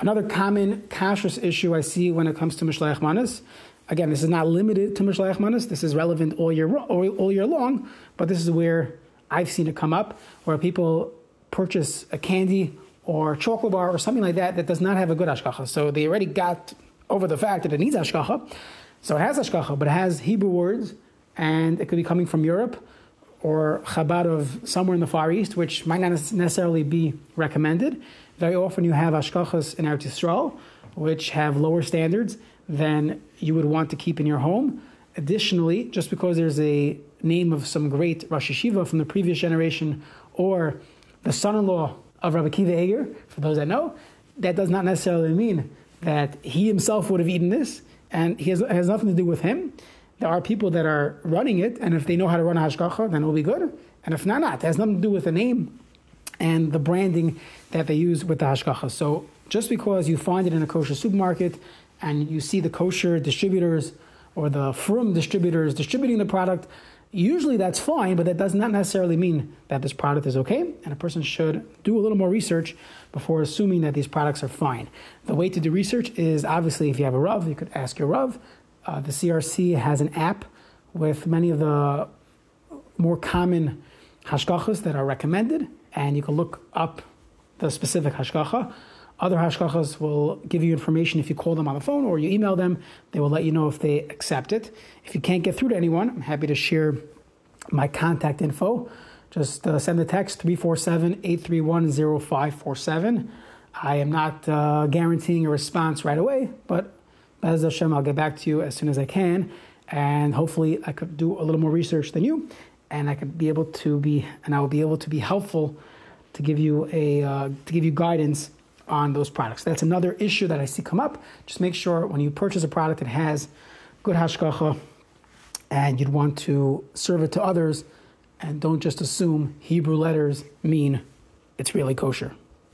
Another common kashrus issue I see when it comes to Mishleach Manos. Again, this is not limited to Mishleach Manos. This is relevant all year long, but this is where I've seen it come up, where people purchase a candy or chocolate bar or something like that does not have a good hashgacha. So they already got over the fact that it needs hashgacha. So it has hashgacha, but it has Hebrew words, and it could be coming from Europe or Chabad of somewhere in the Far East, which might not necessarily be recommended. Very often you have hashgachas in Eretz Yisrael, which have lower standards than you would want to keep in your home. Additionally, just because there's a name of some great Rosh Yeshiva from the previous generation or the son-in-law of Rabbi Akiva Eger, for those that know, that does not necessarily mean that he himself would have eaten this, and it has nothing to do with him. There are people that are running it, and if they know how to run a hashgacha, then it will be good. And if not, it has nothing to do with the name and the branding that they use with the hashgacha. So just because you find it in a kosher supermarket and you see the kosher distributors or the frum distributors distributing the product, usually that's fine, but that does not necessarily mean that this product is okay, and a person should do a little more research before assuming that these products are fine. The way to do research is, obviously, if you have a Rav, you could ask your Rav. The CRC has an app with many of the more common hashgachas that are recommended, and you can look up the specific hashgacha. Other hashgachas will give you information if you call them on the phone or you email them. They will let you know if they accept it. If you can't get through to anyone, I'm happy to share my contact info. Just send a text, 347-831-0547. I am not guaranteeing a response right away, but Be'ez Hashem, I'll get back to you as soon as I can. And hopefully I could do a little more research than you, and I will be able to be helpful to give you guidance on those products. That's another issue that I see come up. Just make sure when you purchase a product that has good hashgacha and you'd want to serve it to others, and don't just assume Hebrew letters mean it's really kosher.